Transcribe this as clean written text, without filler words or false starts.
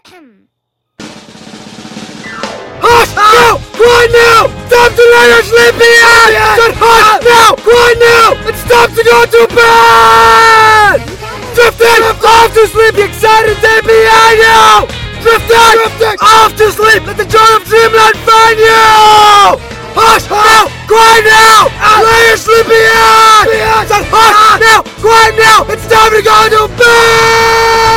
Hush! Now! Quiet now! Stop to let your sleepy ass! Hush! Now! Quiet now! It's time to go to bed! Drifting! Off to sleep! The excited day behind you! Drifting! Off to sleep! Let the joy of dreamland find you! Hush! Now! Quiet now! Let your sleepy ass! Hush! Now! Quiet now! It's time to go to bed!